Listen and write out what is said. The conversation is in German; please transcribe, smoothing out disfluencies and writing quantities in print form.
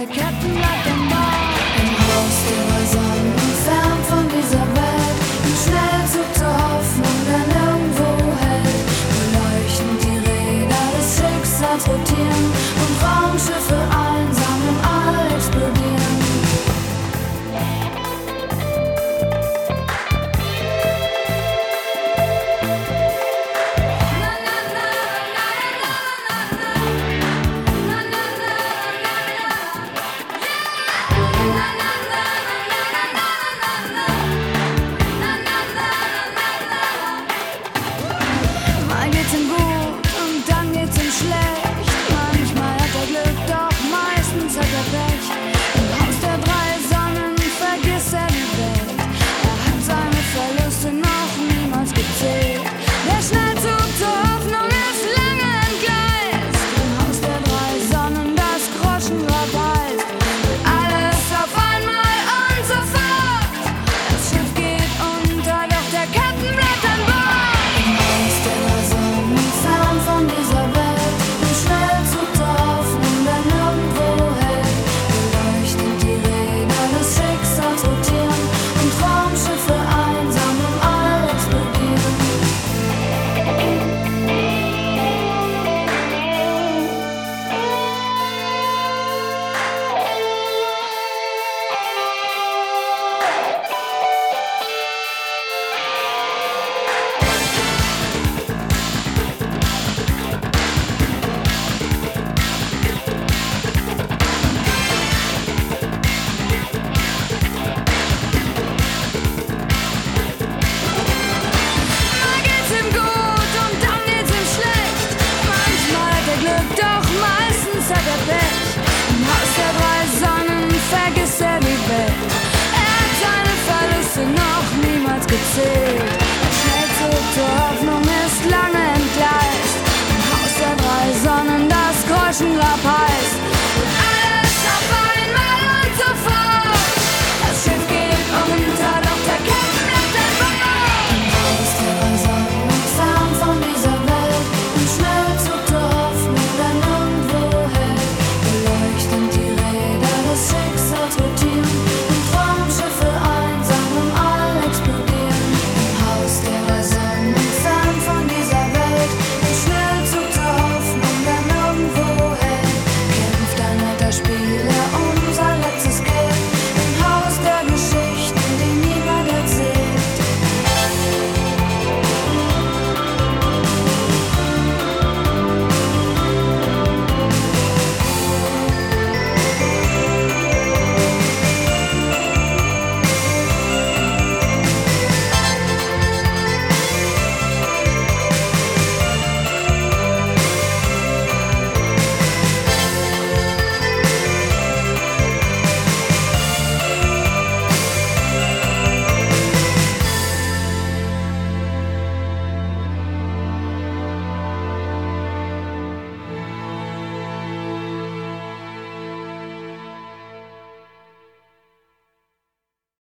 der Kettenblatt im Bauch. Im Haus ihrer Sonnen, fern von dieser Welt, im Schnellzug zur Hoffnung, der nirgendwo hält. Beleuchten die Räder des Schicksals rotieren und Raumschiffe einsam im All explodieren. Mal geht's ihm gut und dann geht's ihm schlecht. Manchmal hat er Glück, doch meistens hat er Pech. Im Haus der drei Sonnen vergisst er die Welt. Er hat seine Verluste noch niemals gezählt. Der Schnellzug zur Hoffnung ist lange entgleist. Im Haus der drei Sonnen das Groschengrab heißt. Alles auf einmal und sofort. Das Schiff geht unter, doch der Captain bleibt an Bord. Im Haus der drei Sonnen, fern von dieser Welt, im Schnellzug zur Hoffnung, der nirgendwo hält. Beleuchtet die Räder des Schicksals rotieren und Raumschiffe einsam im All explodieren. Mal geht's ihm gut und dann geht's ihm schlecht. Manchmal hat er Glück, doch meistens hat er Pech. Im Haus der drei Sonnen vergisst er die Welt. Er hat seine Verluste noch niemals gezählt. Der Schnellzug zur Hoffnung ist lange entgleist. Im Haus der drei Sonnen das Groschengrab heißt.